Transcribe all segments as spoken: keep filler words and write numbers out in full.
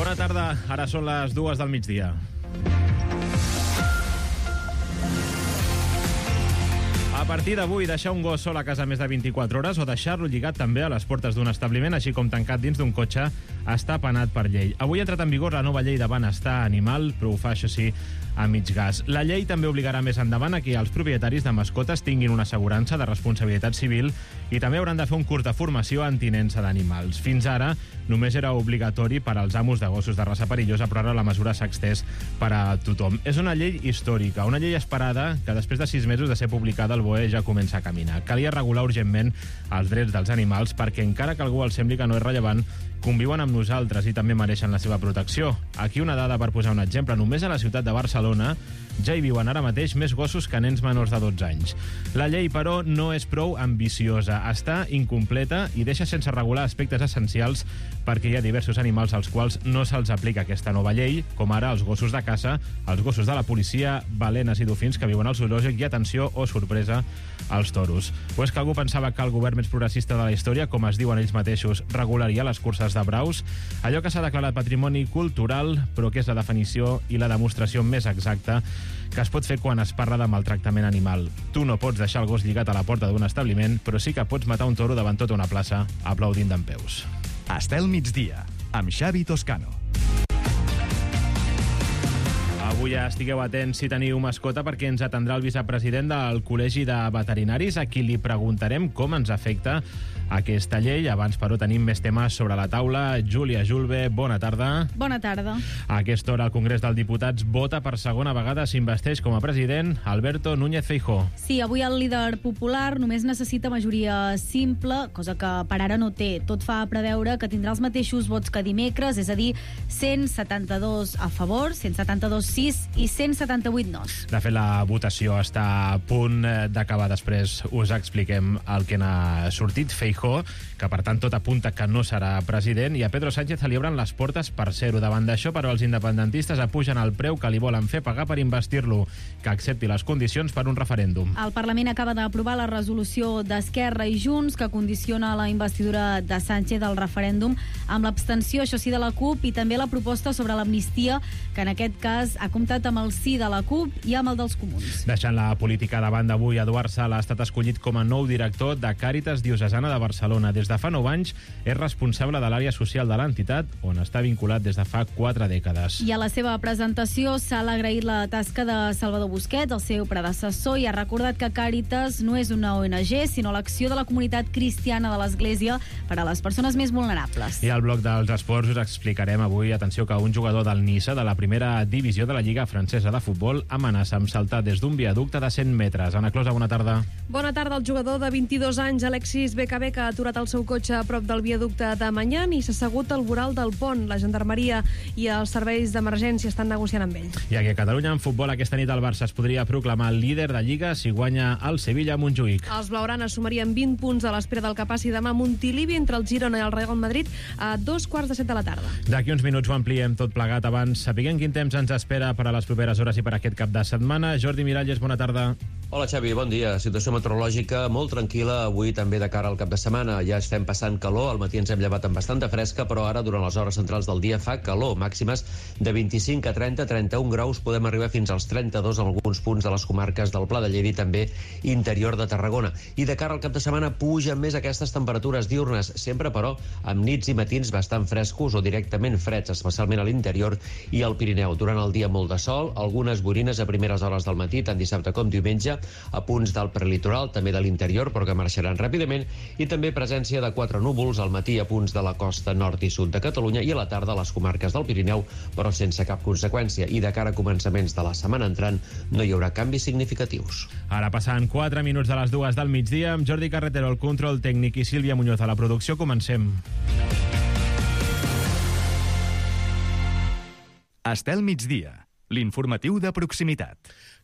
Bona tarda, ara són les dues del migdia. A partir d'avui, deixar un gos sol a casa més de vint-i-quatre hores o deixar-lo lligat també a les portes d'un establiment, així com tancat dins d'un cotxe, està penat per llei. Avui ha entrat en vigor la nova llei de benestar animal, però ho fa, això sí, a mig gas. La llei també obligarà més endavant a que els propietaris de mascotes tinguin una assegurança de responsabilitat civil i també hauran de fer un curs de formació en tinença d'animals. Fins ara, només era obligatori per als amos de gossos de raça perillosa, però ara la mesura s'ha extès per a tothom. És una llei històrica, una llei esperada que després de sis mesos de ser publicada al B O E ja comença a caminar. Calia regular urgentment els drets dels animals perquè, encara que algú els sembli que no és rellevant, conviuen amb nosaltres i també mereixen la seva protecció. Aquí una dada per posar un exemple. Només a la ciutat de Barcelona ja hi viuen ara mateix més gossos que nens menors de dotze anys. La llei, però, no és prou ambiciosa. Està incompleta i deixa sense regular aspectes essencials perquè hi ha diversos animals als quals no se'ls aplica aquesta nova llei, com ara els gossos de caça, els gossos de la policia, balenes i dofins que viuen al zoològic i, atenció, o sorpresa, als toros. O és que algú pensava que el govern més progressista de la història, com es diuen ells mateixos, regularia les curses de braus? Allò que s'ha declarat patrimoni cultural, però que és la definició i la demostració més exacta que es pot fer quan es parla de maltractament animal. Tu no pots deixar el gos lligat a la porta d'un establiment, però sí que pots matar un toro davant tota una plaça aplaudint dempeus. Estel migdia, amb Xavi Toscano. Avui ja estigueu atents si teniu mascota perquè ens atendrà el vicepresident del Col·legi de Veterinaris, a qui li preguntarem com ens afecta aquesta llei. Abans, però, tenim més temes sobre la taula. Júlia Julve, bona tarda. Bona tarda. A aquesta hora el Congrés dels Diputats vota per segona vegada, s'investeix com a president Alberto Núñez Feijóo. Sí, avui el líder popular només necessita majoria simple, cosa que per ara no té. Tot fa preveure que tindrà els mateixos vots que dimecres, és a dir, cent setanta-dos a favor, cent setanta-dos sí i cent setanta-vuit nos. De fet, la votació està a punt d'acabar. Després us expliquem el que n'ha sortit. Feijóo, que per tant tot apunta que no serà president, i a Pedro Sánchez se li obren les portes per ser-ho. Davant d'això, però, els independentistes apugen el preu que li volen fer pagar per investir-lo, que accepti les condicions per un referèndum. El Parlament acaba d'aprovar la resolució d'Esquerra i Junts que condiciona la investidura de Sánchez al referèndum amb l'abstenció, això sí, de la CUP, i també la proposta sobre l'amnistia, que en aquest cas ha comptat amb el sí de la CUP i amb el dels comuns. Deixant la política de banda, avui Eduard Sala ha estat escollit com a nou director de Càritas Diocesana de Barcelona. Des de fa nou anys és responsable de l'àrea social de l'entitat, on està vinculat des de fa quatre dècades. I a la seva presentació Sala ha agraït la tasca de Salvador Busquets, el seu predecessor, i ha recordat que Càritas no és una O N G, sinó l'acció de la comunitat cristiana de l'Església per a les persones més vulnerables. I al bloc dels esports us explicarem avui, atenció, que un jugador del Niça, de la primera divisió de la Lliga Francesa de Futbol, amenaça amb saltar des d'un viaducte de cent metres. Ana Closa, bona tarda. Bona tarda. El jugador de vint-i-dos anys, Alexis B K B, que ha aturat el seu cotxe a prop del viaducte de Manyan i s'ha assegut al voral del pont. La gendarmeria i els serveis d'emergència estan negociant amb ell. I aquí a Catalunya, en futbol, aquesta nit el Barça es podria proclamar líder de Lliga si guanya el Sevilla a Montjuïc. Els blaugranes sumarien vint punts a l'espera del que passi demà a Montilivi entre el Girona i el Real Madrid a dos quarts de set de la tarda. D'aquí uns minuts ho ampliem tot plegat. Abans, sapiguem quin temps ens espera per a les properes hores i per aquest cap de setmana. Jordi Miralles, bona tarda. Hola Xavi, bon dia. Situació meteorològica molt tranquil·la avui també de cara al cap de setmana. Ja estem passant calor, al matí ens hem llevat amb bastanta fresca, però ara durant les hores centrals del dia fa calor, màximes de vint-i-cinc a trenta, trenta-un graus, podem arribar fins als trenta-dos en alguns punts de les comarques del Pla de Lleida i també interior de Tarragona. I de cara al cap de setmana pugen més aquestes temperatures diurnes, sempre però amb nits i matins bastant frescos o directament freds, especialment a l'interior i al Pirineu. Durant el dia molt de sol, algunes boirines a primeres hores del matí, tant dissabte com diumenge, a punts del prelitoral, també de l'interior, però que marxaran ràpidament, i també presència de quatre núvols al matí a punts de la costa nord i sud de Catalunya i a la tarda a les comarques del Pirineu, però sense cap conseqüència. I de cara a començaments de la setmana entrant no hi haurà canvis significatius. Ara passant quatre minuts de les dues del migdia, amb Jordi Carretero al control tècnic i Sílvia Muñoz a la producció, comencem. Estel migdia, l'informatiu de proximitat.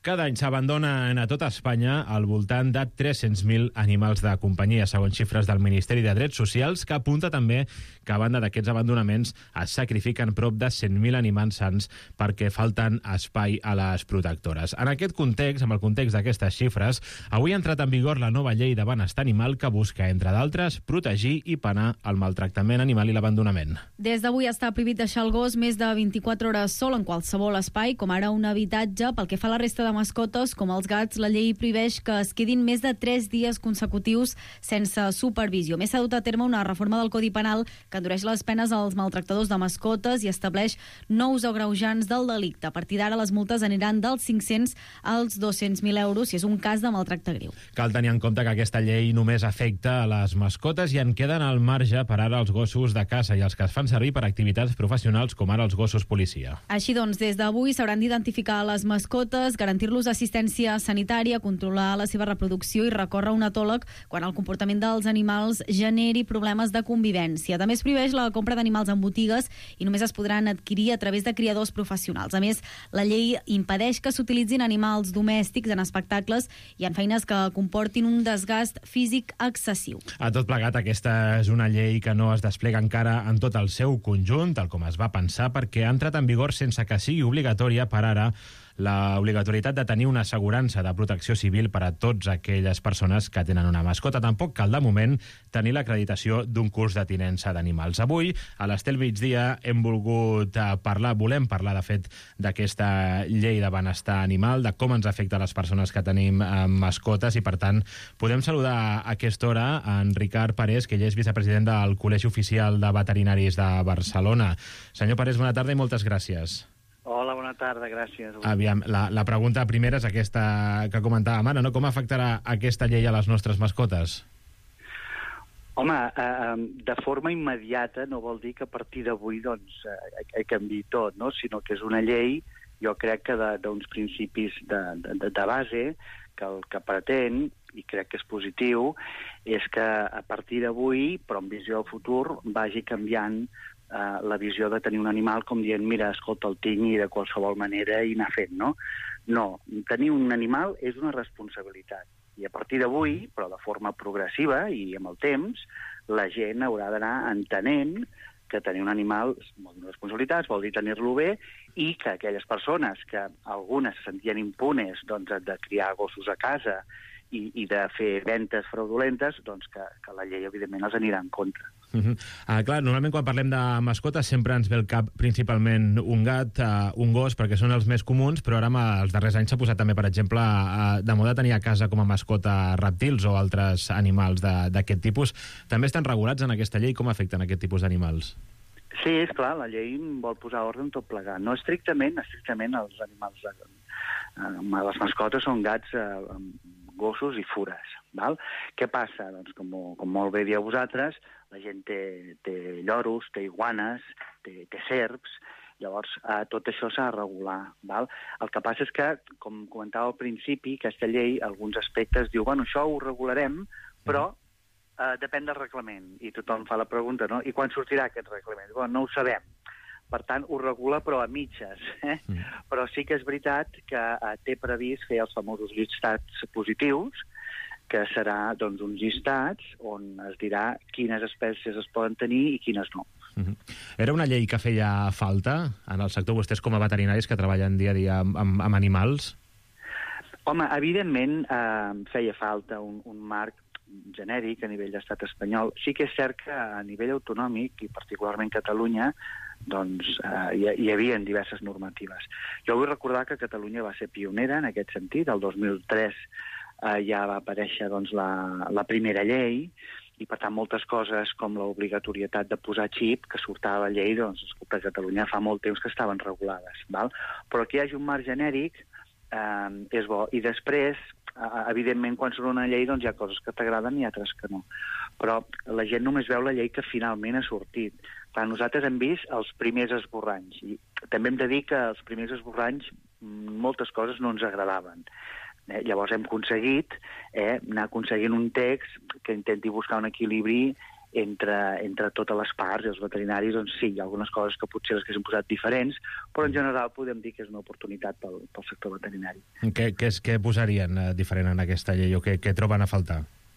Cada any s'abandonen a tota Espanya al voltant de tres-cents mil animals de companyia, segons xifres del Ministeri de Drets Socials, que apunta també que a banda d'aquests abandonaments es sacrifiquen prop de cent mil animals sants perquè falten espai a les protectores. En aquest context, amb el context d'aquestes xifres, avui ha entrat en vigor la nova llei de benestar animal que busca, entre d'altres, protegir i penar el maltractament animal i l'abandonament. Des d'avui està prohibit deixar el gos més de vint-i-quatre hores sol en qualsevol espai, com ara un habitatge. Pel que fa a la resta de mascotes, com els gats, la llei prohibeix que es quedin més de tres dies consecutius sense supervisió. Més s'ha dut a terme una reforma del Codi Penal que endureix les penes als maltractadors de mascotes i estableix nous agreujants del delicte. A partir d'ara, les multes aniran dels cinc-cents als dos-cents mil euros si és un cas de maltracte greu. Cal tenir en compte que aquesta llei només afecta a les mascotes i en queden al marge per ara els gossos de caça i els que es fan servir per activitats professionals com ara els gossos policia. Així doncs, des d'avui s'hauran d'identificar les mascotes, garantir-los assistència sanitària, controlar la seva reproducció i recórrer a un etòleg quan el comportament dels animals generi problemes de convivència. També es prohibeix la compra d'animals en botigues i només es podran adquirir a través de criadors professionals. A més, la llei impedeix que s'utilitzin animals domèstics en espectacles i en feines que comportin un desgast físic excessiu. A tot plegat, aquesta és una llei que no es desplega encara en tot el seu conjunt, tal com es va pensar, perquè ha entrat en vigor sense que sigui obligatòria per ara l'obligatorietat de tenir una assegurança de protecció civil per a tots aquelles persones que tenen una mascota. Tampoc cal, de moment, tenir l'acreditació d'un curs de tinença d'animals. Avui, a l'Estel Migdia, hem volgut parlar, volem parlar, de fet, d'aquesta llei de benestar animal, de com ens afecta a les persones que tenim eh, mascotes, i, per tant, podem saludar a aquesta hora en Ricard Parés, que ell és vicepresident del Col·legi Oficial de Veterinaris de Barcelona. Senyor Parés, bona tarda i moltes gràcies. Hola, bona tarda, gràcies. Aviam, la, la pregunta primera és aquesta que comentàvem ara, no? Com afectarà aquesta llei a les nostres mascotes? Home, eh, de forma immediata no vol dir que a partir d'avui doncs, eh, canviï tot, no? Sinó que és una llei, jo crec que d'uns principis de, de, de base, que el que pretén, i crec que és positiu, és que a partir d'avui, però amb visió al futur, vagi canviant Uh, la visió de tenir un animal com dient, mira, escolta, el tinc i de qualsevol manera i anar fent, no? No, tenir un animal és una responsabilitat. I a partir d'avui, però de forma progressiva i amb el temps, la gent haurà d'anar entenent que tenir un animal vol dir responsabilitats, vol dir tenir-lo bé, i que aquelles persones que algunes se sentien impunes doncs, de criar gossos a casa i, i de fer ventes fraudulentes, doncs que, que la llei, evidentment, els anirà en contra. Uh -huh. uh, clar, normalment quan parlem de mascotes sempre ens ve al cap principalment un gat, uh, un gos, perquè són els més comuns, però ara amb els darrers anys s'ha posat també, per exemple, uh, de moda tenir a casa com a mascota rèptils o altres animals d'aquest tipus. També estan regulats en aquesta llei? Com afecten aquest tipus d'animals? Sí, és clar, la llei vol posar ordre en tot plegat. No estrictament, estrictament els animals, eh, les mascotes són gats, eh, gossos i fures. Val? Què passa? Doncs, com, com molt bé dieu vosaltres, la gent té, té lloros, té iguanes, té, té serps, llavors eh, tot això s'ha de regular. Val? El que passa és que, com comentava al principi, aquesta llei, alguns aspectes, diu, bueno, això ho regularem, però eh, depèn del reglament. I tothom fa la pregunta, no? I quan sortirà aquest reglament? Bueno, no ho sabem. Per tant, ho regula, però a mitges. Eh? Mm. Però sí que és veritat que eh, té previst fer els famosos llistats positius, que serà doncs, uns llistats on es dirà quines espècies es poden tenir i quines no. Uh-huh. Era una llei que feia falta en el sector, vostès com a veterinaris que treballen dia a dia amb, amb, amb animals? Home, evidentment eh, feia falta un, un marc genèric a nivell d'estat espanyol. Sí que és cert que a nivell autonòmic, i particularment Catalunya, doncs eh, hi, hi havia diverses normatives. Jo vull recordar que Catalunya va ser pionera en aquest sentit. El dos mil tres eh, ja va aparèixer doncs, la, la primera llei, i per tant moltes coses com l'obligatorietat de posar xip, que sortava a la llei, doncs a Catalunya fa molt temps que estaven regulades. Val? Però que hi hagi un marc genèric eh, és bo. I després, eh, evidentment, quan surt una llei doncs hi ha coses que t'agraden i altres que no. Però la gent només veu la llei que finalment ha sortit. Clar, nosaltres hem vist els primers esborranys, i també hem de dir que els primers esborranys moltes coses no ens agradaven. Eh, llavors hem aconseguit eh, anar aconseguint un text que intenti buscar un equilibri entre, entre totes les parts i els veterinaris, doncs sí, hi ha algunes coses que potser les que s'han posat diferents, però en general podem dir que és una oportunitat pel, pel sector veterinari. Què, què, és, què posarien eh, diferent en aquesta llei o què, què troben a faltar?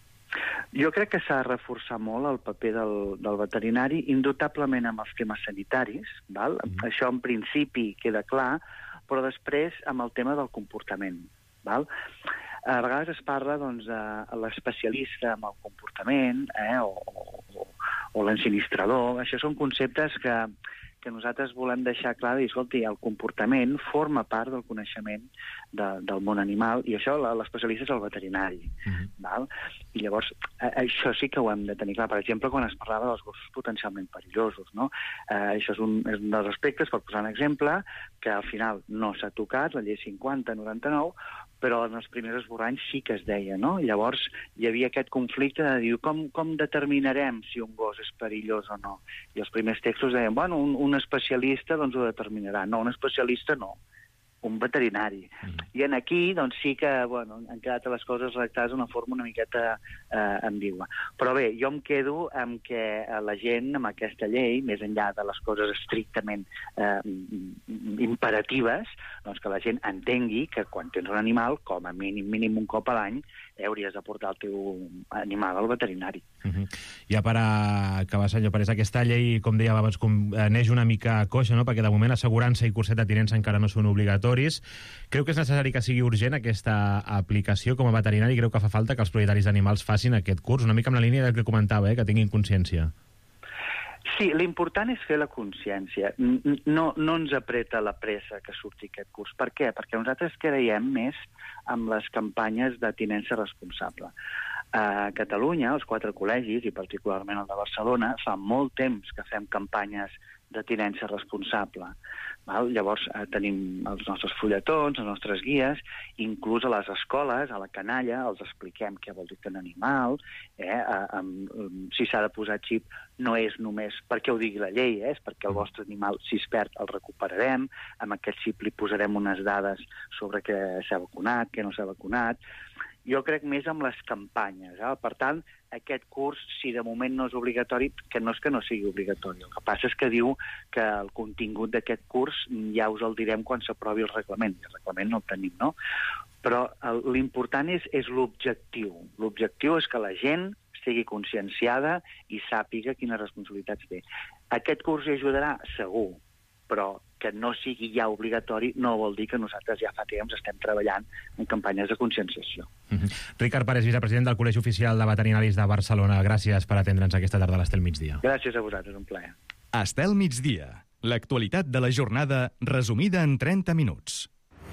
Jo crec que s'ha de reforçar molt el paper del, del veterinari, indubtablement amb els temes sanitaris, val? Mm. Això en principi queda clar, però després amb el tema del comportament. Val? A vegades es parla doncs, de l'especialista en el comportament eh, o, o, o l'ensinistrador. Això són conceptes que, que nosaltres volem deixar clar de dir, escolti, el comportament forma part del coneixement de, del món animal i això l'especialista és el veterinari. Mm-hmm. Val? I llavors, eh, això sí que ho hem de tenir clar. Per exemple, quan es parlava dels gossos potencialment perillosos, no? Eh, això és un, és un dels aspectes, per posar un exemple, que al final no s'ha tocat, la llei cinquanta noranta-nou, però en els primers esborranys sí que es deia, no? Llavors hi havia aquest conflicte de dir com, com determinarem si un gos és perillós o no? I els primers textos deien, bueno, un, un especialista doncs ho determinarà. No, un especialista no, un veterinari. Mm. I en aquí, doncs sí que, bueno, han quedat les coses redactades d'una forma una miqueta eh, ambigua. Però bé, jo em quedo amb que la gent, amb aquesta llei, més enllà de les coses estrictament eh, imperatives, doncs que la gent entengui que quan tens un animal, com a mínim, mínim un cop a l'any, eh, hauries de portar el teu animal al veterinari. Uh-huh. Ja per acabar, senyor Parés, aquesta llei, com deia abans, com, eh, neix una mica coixa, no? Perquè de moment assegurança i curset de tinença encara no són obligatoris. Creu que és necessari que sigui urgent aquesta aplicació com a veterinari? Creu que fa falta que els propietaris d'animals facin aquest curs? Una mica amb la línia del que comentava, eh? Que tinguin consciència. Sí, l'important és fer la consciència. No, no ens apreta la pressa que surti aquest curs. Per què? Perquè nosaltres creiem més amb les campanyes de tinença responsable. A Catalunya, els quatre col·legis, i particularment el de Barcelona, fa molt temps que fem campanyes de tinença responsable. Val? Llavors eh, tenim els nostres fulletons, les nostres guies, inclús a les escoles, a la canalla, els expliquem què vol dir tenir animal, eh, eh, eh, si s'ha de posar xip no és només perquè ho digui la llei, eh, és perquè el vostre animal, si es perd, el recuperarem, amb aquest xip li posarem unes dades sobre què s'ha vacunat, què no s'ha vacunat. Jo crec més amb les campanyes. Eh? Per tant, aquest curs, si de moment no és obligatori, que no és que no sigui obligatori. El que passa és que diu que el contingut d'aquest curs ja us el direm quan s'aprovi el reglament. El reglament no el tenim, no? Però l'important és, és l'objectiu. L'objectiu és que la gent estigui conscienciada i sàpiga quines responsabilitats té. Aquest curs hi ajudarà? Segur, però que no sigui ja obligatori no vol dir que nosaltres ja fa temps estem treballant en campanyes de conscienciació. Mm-hmm. Ricard Parés, vicepresident del Col·legi Oficial de Veterinaris de Barcelona. Gràcies per atendre'ns aquesta tarda a l'Estel Migdia. Gràcies a vosaltres, un plaer. Estel Migdia. L'actualitat de la jornada resumida en trenta minuts.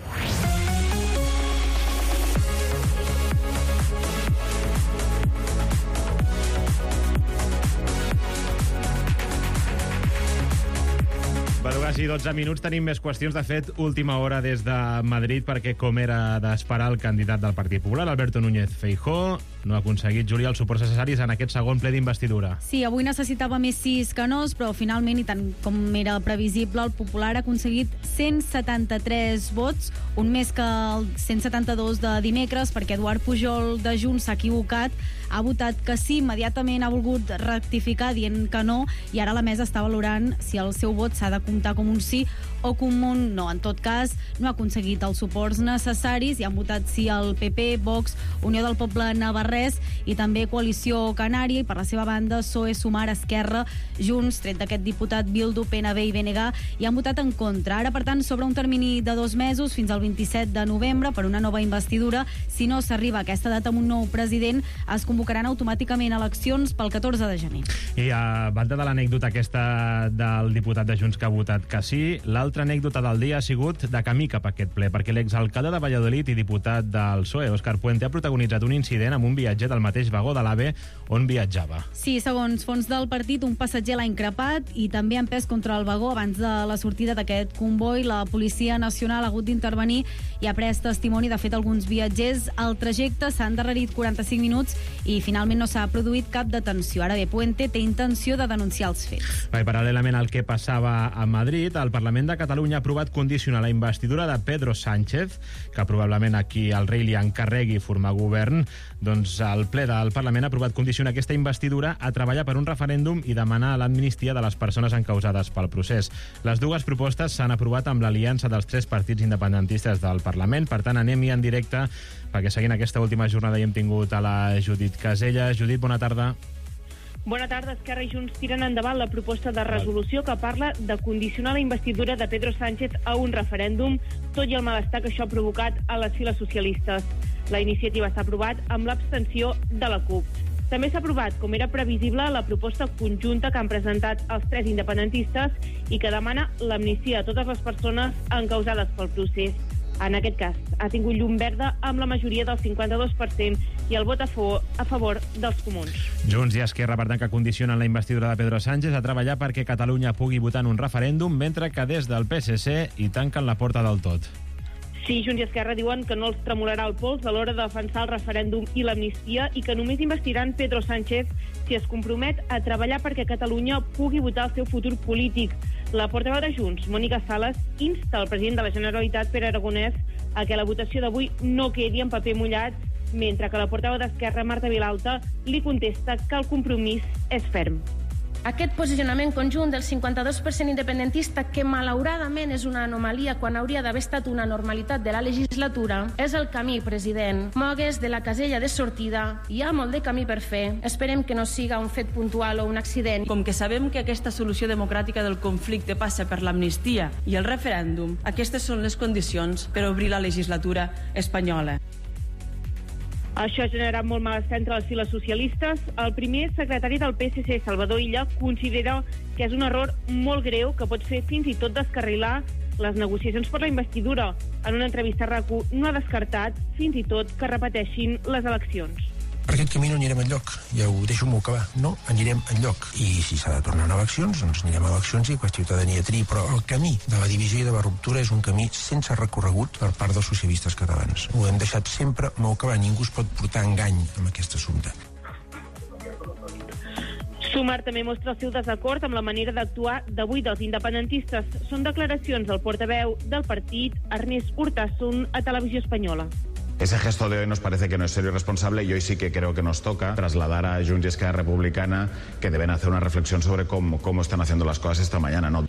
Quasi dotze minuts, tenim més qüestions. De fet, última hora des de Madrid, perquè com era d'esperar, el candidat del Partit Popular, Alberto Núñez Feijóo, no ha aconseguit, Júlia, els suports necessaris en aquest segon ple d'investidura. Sí, avui necessitava més sis que nos, però finalment, i tant com era previsible, el Popular ha aconseguit cent setanta-tres vots, un més que el cent setanta-dos de dimecres, perquè Eduard Pujol de Junts s'ha equivocat, ha votat que sí, immediatament ha volgut rectificar dient que no, i ara la mesa està valorant si el seu vot s'ha de comptar com un sí o com un no. En tot cas, no ha aconseguit els suports necessaris i han votat sí el P P, Vox, Unió del Poble Navarrès i també Coalició Canària, i per la seva banda P S O E, Sumar, Esquerra, Junts, tret d'aquest diputat Bildu, P N B i B N G, i han votat en contra. Ara, per tant, sobre un termini de dos mesos, fins al vint-i-set de novembre, per una nova investidura, si no s'arriba a aquesta data amb un nou president, es convocaran automàticament eleccions pel catorze de gener. I a banda de l'anècdota aquesta del diputat de Junts que ha votat que sí, l'altra anècdota del dia ha sigut de camí cap a aquest ple, perquè l'exalcalde de Valladolid i diputat del P S O E, Òscar Puente, ha protagonitzat un incident amb un viatger del mateix vagó de l'AVE on viatjava. Sí, segons fons del partit, un passatger l'ha increpat i també ha empès contra el vagó abans de la sortida d'aquest comboi. La Policia Nacional ha hagut d'intervenir i ha pres testimoni. De fet, alguns viatgers al trajecte s'han endarrerit quaranta-cinc minuts i finalment no s'ha produït cap detenció. Ara bé, Puente té intenció de denunciar els fets. Bé, paral·lelament al que passava a Madrid, Madrid, el Parlament de Catalunya ha aprovat condicionar la investidura de Pedro Sánchez, que probablement aquí el rei li encarregui formar govern. Doncs el ple del Parlament ha aprovat condicionar aquesta investidura a treballar per un referèndum i demanar l'amnistia de les persones encausades pel procés. Les dues propostes s'han aprovat amb l'aliança dels tres partits independentistes del Parlament. Per tant, anem-hi en directe, perquè seguint aquesta última jornada hi hem tingut a la Judit Casella. Judit, bona tarda. Bona tarda. Esquerra i Junts tiren endavant la proposta de resolució que parla de condicionar la investidura de Pedro Sánchez a un referèndum, tot i el malestar que això ha provocat a les files socialistes. La iniciativa s'ha aprovat amb l'abstenció de la CUP. També s'ha aprovat, com era previsible, la proposta conjunta que han presentat els tres independentistes i que demana l'amnistia a totes les persones encausades pel procés. En aquest cas, ha tingut llum verda amb la majoria del cinquanta-dos per cent i el vot a favor, a favor dels comuns. Junts i Esquerra, per tant, que condicionen la investidura de Pedro Sánchez a treballar perquè Catalunya pugui votar en un referèndum, mentre que des del P S C hi tanquen la porta del tot. Sí, Junts i Esquerra diuen que no els tremolarà el pols a l'hora de defensar el referèndum i l'amnistia i que només investiran Pedro Sánchez si es compromet a treballar perquè Catalunya pugui votar el seu futur polític. La portaveu de Junts, Mònica Sales, insta el president de la Generalitat, Pere Aragonès, a que la votació d'avui no quedi en paper mullat, mentre que la portaveu d'Esquerra, Marta Vilalta, li contesta que el compromís és ferm. Aquest posicionament conjunt del cinquanta-dos per cent independentista, que malauradament és una anomalia quan hauria d'haver estat una normalitat de la legislatura, és el camí, president. Mogues de la casella de sortida, hi ha molt de camí per fer. Esperem que no siga un fet puntual o un accident. Com que sabem que aquesta solució democràtica del conflicte passa per l'amnistia i el referèndum, aquestes són les condicions per obrir la legislatura espanyola. Això ha generat molt malestar entre les files socialistes. El primer secretari del P S C, Salvador Illa, considera que és un error molt greu que pot fer fins i tot descarrilar les negociacions per la investidura. En una entrevista a RAC1 no ha descartat fins i tot que repeteixin les eleccions. Per aquest camí no anirem enlloc, ja ho deixo molt acabar, no anirem enlloc. I si s'ha de tornar a eleccions, doncs anirem a eleccions i que la ciutadania triï, però el camí de la divisió i de la ruptura és un camí sense recorregut per part dels socialistes catalans. Ho hem deixat sempre molt acabar, ningú es pot portar engany amb aquest assumpte. Sumar també mostra el seu desacord amb la manera d'actuar d'avui dels independentistes. Són declaracions del portaveu del partit, Ernest Urtasun, a Televisió Espanyola. Ese gesto de hoy nos parece que no es serio y responsable y hoy sí que creo que nos toca trasladar a Junts y Esquerra Republicana que deben hacer una reflexión sobre cómo, cómo están haciendo las cosas esta mañana, ¿no?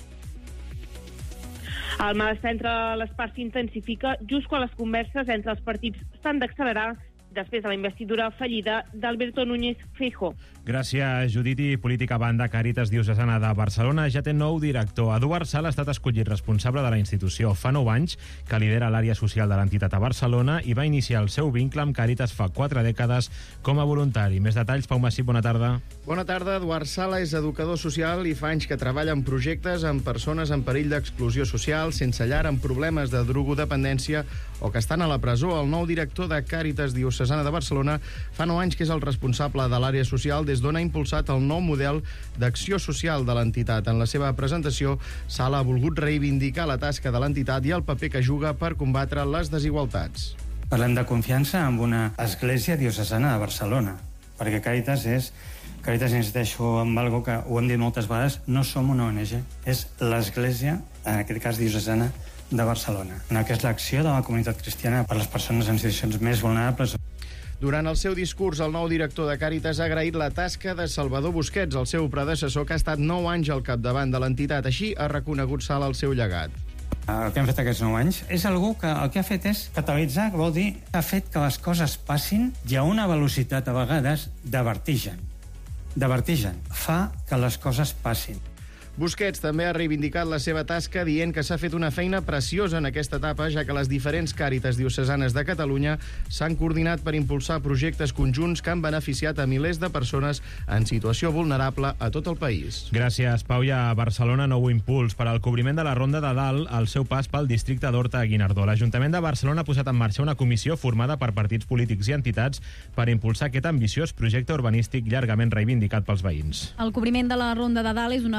El malestar entre les parts s'intensifica just quan les converses entre els partits s'han d'accelerar després de la investidura fallida d'Alberto Núñez Feijóo. Gràcies, Judit. I política a banda, Càritas Diocesana de Barcelona ja té nou director. Eduard Sala ha estat escollit responsable de la institució fa nou anys, que lidera l'àrea social de l'entitat a Barcelona i va iniciar el seu vincle amb Càritas fa quatre dècades com a voluntari. Més detalls, Pau Massip, bona tarda. Bona tarda. Eduard Sala és educador social i fa anys que treballa en projectes amb persones en perill d'exclusió social, sense llar, amb problemes de drogodependència o que estan a la presó. El nou director de Càritas Diocesana de Barcelona fa nou anys que és el responsable de l'àrea social, des d'on ha impulsat el nou model d'acció social de l'entitat. En la seva presentació, Sala ha volgut reivindicar la tasca de l'entitat i el paper que juga per combatre les desigualtats. Parlem de confiança amb una església diocesana de Barcelona, perquè Càritas és... Càritas, insisteixo en algo que ho hem dit moltes vegades, no som una O N G, és l'església, en aquest cas diocesana, de Barcelona, en el que és l'acció de la comunitat cristiana per les persones en situacions més vulnerables. Durant el seu discurs, el nou director de Càritas ha agraït la tasca de Salvador Busquets, el seu predecessor, que ha estat nou anys al capdavant de l'entitat. Així ha reconegut Sala el seu llegat. El que hem fet aquests nou anys és algú que el que ha fet és catalitzar, que vol dir que ha fet que les coses passin i a una velocitat, a vegades, de vertigen. De vertigen. Fa que les coses passin. Busquets també ha reivindicat la seva tasca dient que s'ha fet una feina preciosa en aquesta etapa, ja que les diferents Càritas diocesanes de Catalunya s'han coordinat per impulsar projectes conjunts que han beneficiat a milers de persones en situació vulnerable a tot el país. Gràcies, Pau. I a Barcelona, nou impuls per al cobriment de la Ronda de Dalt al seu pas pel districte d'Horta-Guinardó. L'Ajuntament de Barcelona ha posat en marxa una comissió formada per partits polítics i entitats per impulsar aquest ambiciós projecte urbanístic llargament reivindicat pels veïns. El cobriment de la Ronda de Dalt és una actuació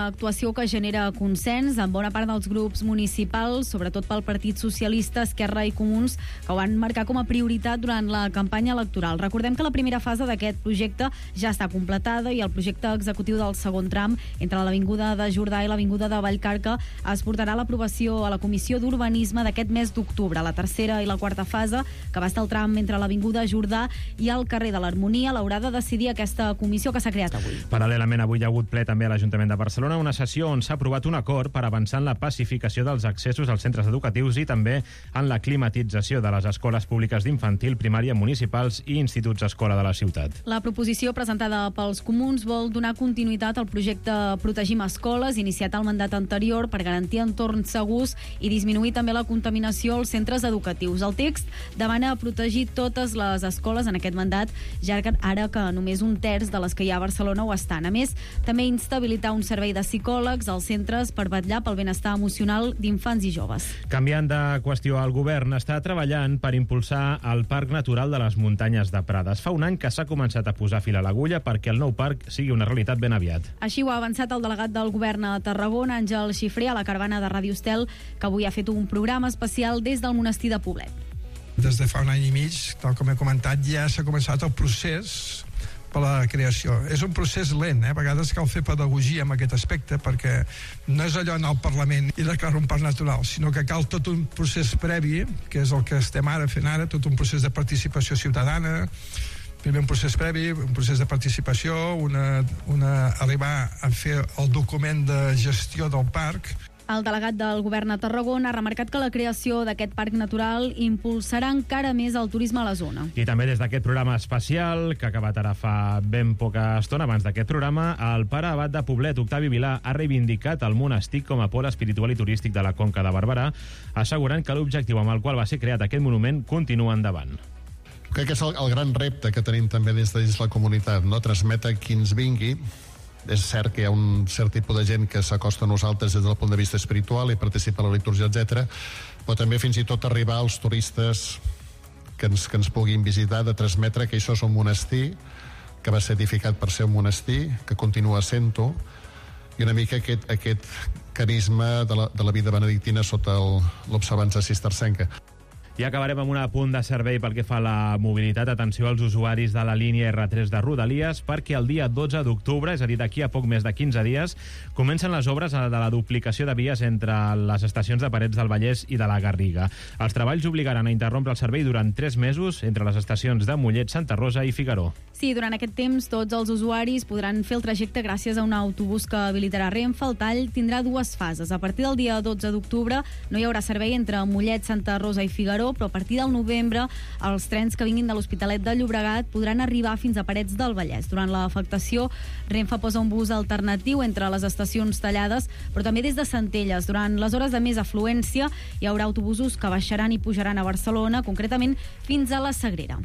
operació que genera consens en bona part dels grups municipals, sobretot pel Partit Socialista, Esquerra i Comuns, que ho van marcar com a prioritat durant la campanya electoral. Recordem que la primera fase d'aquest projecte ja està completada i el projecte executiu del segon tram entre l'Avinguda de Jordà i l'Avinguda de Vallcarca es portarà a l'aprovació a la Comissió d'Urbanisme d'aquest mes d'octubre. La tercera i la quarta fase, que va estar el tram entre l'Avinguda Jordà i el carrer de l'Harmonia, l'haurà de decidir aquesta comissió que s'ha creat avui. Paral·lelament, avui hi ha hagut ple també a l'Ajuntament de Barcelona, una sessió on s'ha aprovat un acord per avançar en la pacificació dels accessos als centres educatius i també en la climatització de les escoles públiques d'infantil, primària, municipals i instituts escola de la ciutat. La proposició presentada pels comuns vol donar continuïtat al projecte Protegim Escoles, iniciat al mandat anterior per garantir entorns segurs i disminuir també la contaminació als centres educatius. El text demana protegir totes les escoles en aquest mandat, ja que ara que només un terç de les que hi ha a Barcelona ho estan. A més, també insta a habilitar un servei de psicòlegs als centres per vetllar pel benestar emocional d'infants i joves. Canviant de qüestió, el govern està treballant per impulsar el Parc Natural de les Muntanyes de Prades. Fa un any que s'ha començat a posar fil a l'agulla perquè el nou parc sigui una realitat ben aviat. Així ho ha avançat el delegat del govern a Tarragona, Àngel Xifré, a la caravana de Ràdio Estel, que avui ha fet un programa especial des del monestir de Poblet. Des de fa un any i mig, tal com he comentat, ja s'ha començat el procés per la creació. És un procés lent, eh? A vegades cal fer pedagogia en aquest aspecte, perquè no és allò anar al Parlament i declarar un parc natural, sinó que cal tot un procés previ, que és el que estem ara fent ara, tot un procés de participació ciutadana, primer un procés previ, un procés de participació, una, una, arribar a fer el document de gestió del parc. El delegat del govern a Tarragona ha remarcat que la creació d'aquest parc natural impulsarà encara més el turisme a la zona. I també des d'aquest programa especial, que ha acabat ara fa ben poca estona abans d'aquest programa, el pare abat de Poblet, Octavi Vilà, ha reivindicat el monestir com a pol espiritual i turístic de la Conca de Barberà, assegurant que l'objectiu amb el qual va ser creat aquest monument continua endavant. Crec que és el, el gran repte que tenim també des de dins la comunitat, no? Transmetre qui ens vingui. És cert que hi ha un cert tipus de gent que s'acosta a nosaltres des del punt de vista espiritual i participa a la litúrgia, etcètera, però també fins i tot arribar als turistes que ens, que ens puguin visitar, de transmetre que això és un monestir, que va ser edificat per ser un monestir, que continua sent-ho, i una mica aquest, aquest carisma de la, de la vida benedictina sota l'observança cistercenca. I acabarem amb un apunt de servei pel que fa a la mobilitat. Atenció als usuaris de la línia erre tres de Rodalies, perquè el dia dotze d'octubre, és a dir, d'aquí a poc més de quinze dies, comencen les obres de la duplicació de vies entre les estacions de Parets del Vallès i de la Garriga. Els treballs obligaran a interrompre el servei durant tres mesos entre les estacions de Mollet, Santa Rosa i Figaró. Sí, durant aquest temps tots els usuaris podran fer el trajecte gràcies a un autobús que habilitarà Renfe. El tall tindrà dues fases. A partir del dia dotze d'octubre no hi haurà servei entre Mollet, Santa Rosa i Figaró, però a partir del novembre els trens que vinguin de l'Hospitalet de Llobregat podran arribar fins a Parets del Vallès. Durant l'afectació, Renfe posa un bus alternatiu entre les estacions tallades, però també des de Centelles. Durant les hores de més afluència hi haurà autobusos que baixaran i pujaran a Barcelona, concretament fins a la Sagrera.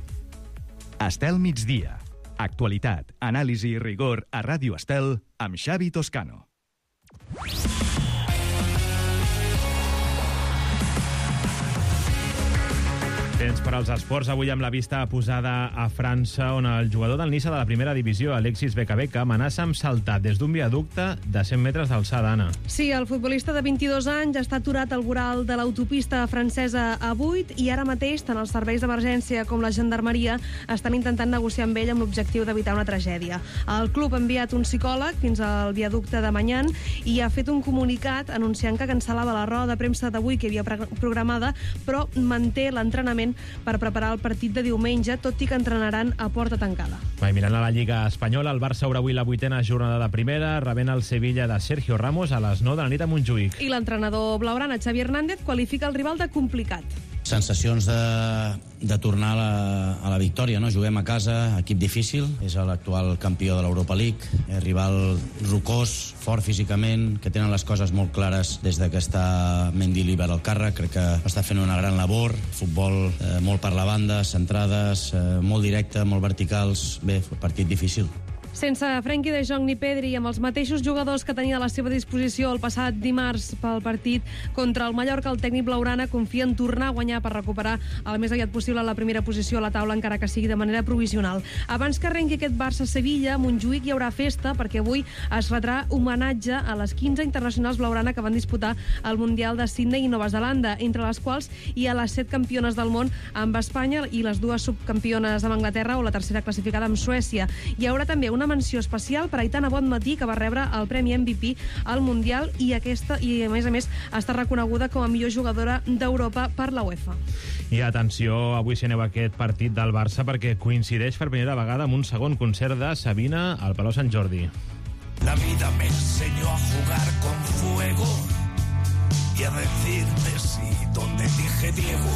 Estel migdia. Actualitat, anàlisi i rigor a Ràdio Estel amb Xavi Toscano. Temps per als esports, avui amb la vista posada a França, on el jugador del Niça de la primera divisió, Alexis Beka Beka, amenaça amb saltar des d'un viaducte de cent metres d'alçada, Anna. Sí, el futbolista de vint-i-dos anys està aturat al voral de l'autopista francesa A vuit i ara mateix tant els serveis d'emergència com la gendarmeria estan intentant negociar amb ell amb l'objectiu d'evitar una tragèdia. El club ha enviat un psicòleg fins al viaducte de Manyan i ha fet un comunicat anunciant que cancel·lava la roda de premsa d'avui que havia programada, però manté l'entrenament per preparar el partit de diumenge, tot i que entrenaran a porta tancada. Va, mirant a la Lliga Espanyola, el Barça obre avui la vuitena jornada de primera, rebent el Sevilla de Sergio Ramos a les nou de la nit a Montjuïc. I l'entrenador blaugrana, Xavi Hernández, qualifica el rival de complicat. Sensacions de, de tornar a la, a la victòria, no? Juguem a casa, equip difícil, és l'actual campió de l'Europa League, és rival rocós, fort físicament, que tenen les coses molt clares des de que està Mendilibar al càrrec. Crec que està fent una gran labor, futbol eh, molt per la banda, centrades, eh, molt directe, molt verticals. Bé, partit difícil. Sense Frenkie de Jong ni Pedri, amb els mateixos jugadors que tenia a la seva disposició el passat dimarts pel partit contra el Mallorca, el tècnic blaugrana confia en tornar a guanyar per recuperar el més aviat possible la primera posició a la taula, encara que sigui de manera provisional. Abans que arrenqui aquest Barça-Sevilla, a Montjuïc hi haurà festa perquè avui es retrà homenatge a les quinze internacionals blaugrana que van disputar el Mundial de Sydney i Nova Zelanda, entre les quals hi ha les set campiones del món amb Espanya i les dues subcampiones amb Anglaterra o la tercera classificada amb Suècia. Hi haurà també una menció especial per Aitana Bonmatí, que va rebre el Premi M V P al Mundial i aquesta i a més a més està reconeguda com a millor jugadora d'Europa per la UEFA. I atenció, avui si aneu a aquest partit del Barça perquè coincideix per primera vegada amb un segon concert de Sabina al Palau Sant Jordi. La vida me enseñó a jugar con fuego y a decirme sí donde dije Diego.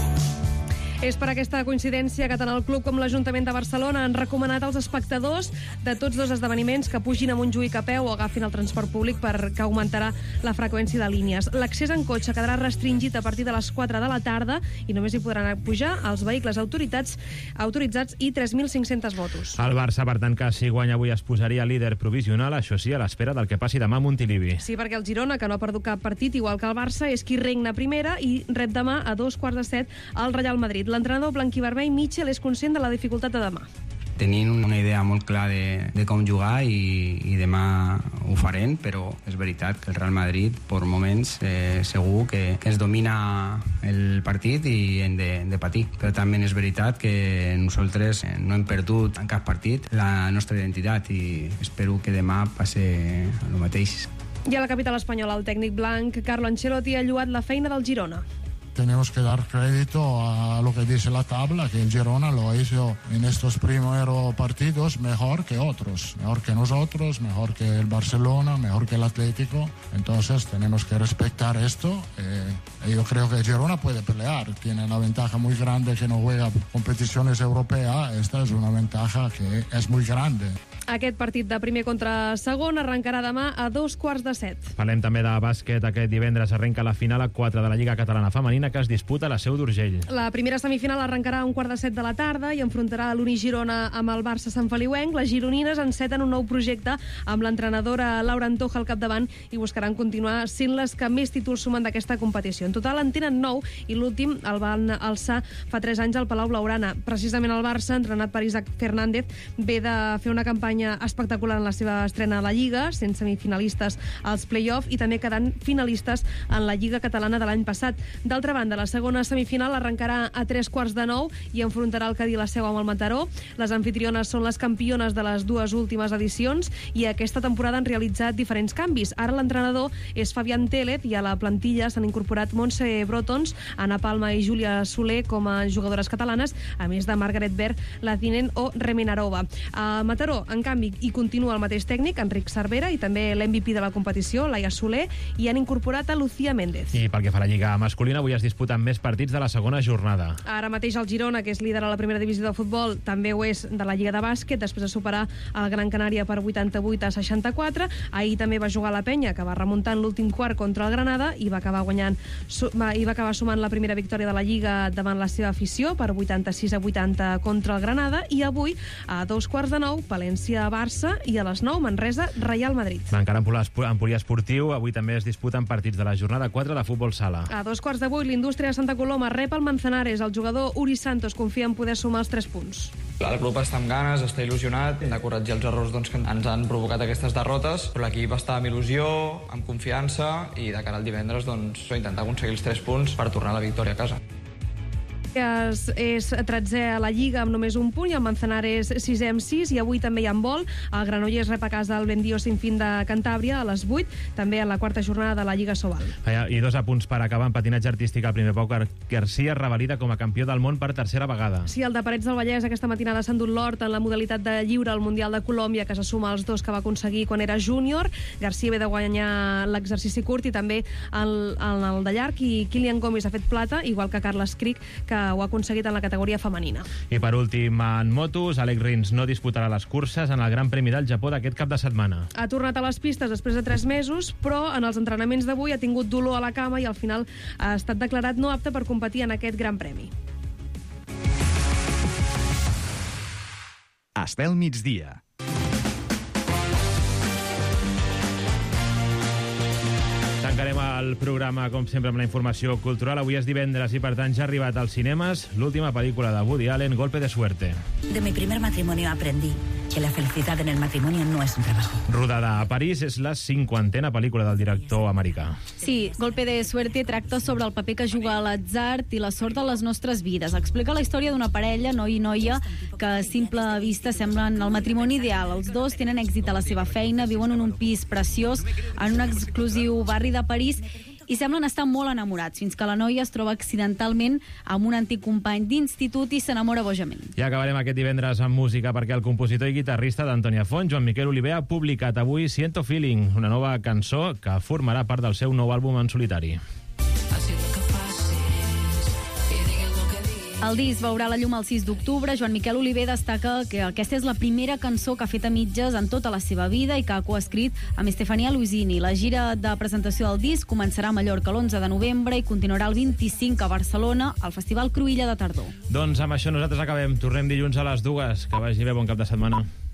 És per aquesta coincidència que tant el club com l'Ajuntament de Barcelona han recomanat als espectadors de tots dos esdeveniments que pugin a Montjuïc a peu o agafin el transport públic perquè augmentarà la freqüència de línies. L'accés en cotxe quedarà restringit a partir de les quatre de la tarda i només hi podran pujar els vehicles autoritats, autoritzats i tres mil cinc-cents motos. El Barça, per tant, que si guanya avui es posaria líder provisional, això sí, a l'espera del que passi demà a Montilivi. Sí, perquè el Girona, que no ha perdut cap partit, igual que el Barça, és qui regna primera i rep demà a dos quarts de set al Real Madrid. L'entrenador blanquivermell Mitchell és conscient de la dificultat de demà. Tenint una idea molt clara de, de com jugar i, i demà ho farem, però és veritat que el Real Madrid, per moments, eh, segur que, que es domina el partit i hem de, de patir. Però també és veritat que nosaltres no hem perdut en cap partit la nostra identitat i espero que demà passe el mateix. I a la capital espanyola, el tècnic blanc Carlo Ancelotti ha lloat la feina del Girona. Tenemos que dar crédito a lo que dice la tabla, que el Girona lo hizo en estos primeros partidos mejor que otros, mejor que nosotros, mejor que el Barcelona, mejor que el Atlético. Entonces tenemos que respetar esto. Eh, yo creo que el Girona puede pelear, tiene la ventaja muy grande que no juega competiciones europeas. Esta es una ventaja que es muy grande. Aquest partit de primer contra segon arrencarà demà a dos quarts de set. Parlem també de bàsquet. Aquest divendres arrenca la final a quatre de la Lliga Catalana Femenina que es disputa a la Seu d'Urgell. La primera semifinal arrencarà a un quart de set de la tarda i enfrontarà l'Uni Girona amb el Barça Sant Feliuenc. Les gironines enceten un nou projecte amb l'entrenadora Laura Antoja al capdavant i buscaran continuar sent les que més títols sumen d'aquesta competició. En total en tenen nou i l'últim el van alçar fa tres anys al Palau Blaugrana. Precisament el Barça, entrenat per Isaac Fernández, ve de fer una campanya espectacular en la seva estrena a la Lliga, sent semifinalistes als play-off i també quedant finalistes en la Lliga Catalana de l'any passat. D'altra banda, la segona semifinal arrencarà a tres quarts de nou i enfrontarà el Cadí la Seu amb el Mataró. Les anfitriones són les campiones de les dues últimes edicions i aquesta temporada han realitzat diferents canvis. Ara l'entrenador és Fabián Télez i a la plantilla s'han incorporat Montse Brotons, Ana Palma i Júlia Soler com a jugadores catalanes, a més de Margaret Berg, Lazinent o Remenarova. A Mataró, en canvi, hi continua el mateix tècnic, Enric Cervera, i també l'M V P de la competició, Laia Soler, i han incorporat a Lucía Méndez. I pel que fa a la Lliga masculina, avui es disputen més partits de la segona jornada. Ara mateix el Girona, que és líder a la primera divisió de futbol, també ho és de la Lliga de bàsquet, després de superar el Gran Canària per vuitanta-vuit a seixanta-quatre. Ahir també va jugar la Penya, que va remuntar en l'últim quart contra el Granada i va acabar guanyant i va acabar sumant la primera victòria de la Lliga davant la seva afició per vuitanta-sis a vuitanta contra el Granada. I avui, a dos quarts de nou, València a Barça i a les nou Manresa Real Madrid. Encara en poliesportiu, avui també es disputen partits de la jornada quatre de futbol sala. A dos quarts de vuit, l'Indústria de Santa Coloma rep el Manzanares. El jugador Uri Santos confia en poder sumar els tres punts. El club està amb ganes, està il·lusionat de corregir els errors doncs, que ens han provocat aquestes derrotes, però l'equip està amb il·lusió, amb confiança i de cara al divendres doncs, intentar aconseguir els tres punts per tornar a la victòria a casa. És, és tretzè a la Lliga amb només un punt i el Manzanares sisè amb sis i avui també hi ha vol. El Granollers rep a casa el Bendio Sinfín de Cantàbria a les vuit, també en la quarta jornada de la Lliga Sobal. I dos apunts per acabar en patinatge artístic. El primer Pau Garcia revalida com a campió del món per tercera vegada. Sí, el de Parets del Vallès aquesta matinada s'ha endut l'hort en la modalitat de lliure al Mundial de Colòmbia, que se suma als dos que va aconseguir quan era júnior. Garcia ve de guanyar l'exercici curt i també el, el, el de llarg, i Kilian Gómez ha fet plata, igual que Carles Cric, que ho ha aconseguit en la categoria femenina. I per últim, en motos, Alex Rins no disputarà les curses en el Gran Premi del Japó d'aquest cap de setmana. Ha tornat a les pistes després de tres mesos, però en els entrenaments d'avui ha tingut dolor a la cama i al final ha estat declarat no apte per competir en aquest Gran Premi. Estel migdia. Tancarem el programa, com sempre, amb la informació cultural. Avui és divendres i, per tant, ja ha arribat als cinemes l'última pel·lícula de Woody Allen, Golpe de suerte. De mi primer matrimonio aprendí que la felicidad en el matrimonio no es un trabajo. Rodada a París, és la cinquantena pel·lícula del director americà. Sí, Golpe de suerte tracta sobre el paper que juga l'atzar i la sort de les nostres vides. Explica la història d'una parella, noi i noia, que a simple vista semblen el matrimoni ideal. Els dos tenen èxit a la seva feina, viuen en un pis preciós en un exclusiu barri de París i semblen estar molt enamorats, fins que la noia es troba accidentalment amb un antic company d'institut i s'enamora bojament. I acabarem aquest divendres amb música, perquè el compositor i guitarrista d'Antònia Font, Joan Miquel Oliver, ha publicat avui Siento Feeling, una nova cançó que formarà part del seu nou àlbum en solitari. El disc veurà la llum el sis d'octubre. Joan Miquel Oliver destaca que aquesta és la primera cançó que ha fet a mitges en tota la seva vida i que ha coescrit amb Estefania Luisini. La gira de presentació del disc començarà a Mallorca l'onze de novembre i continuarà el vint-i-cinc a Barcelona, al Festival Cruïlla de Tardor. Doncs amb això nosaltres acabem. Tornem dilluns a les dues. Que vagi bé, bon cap de setmana.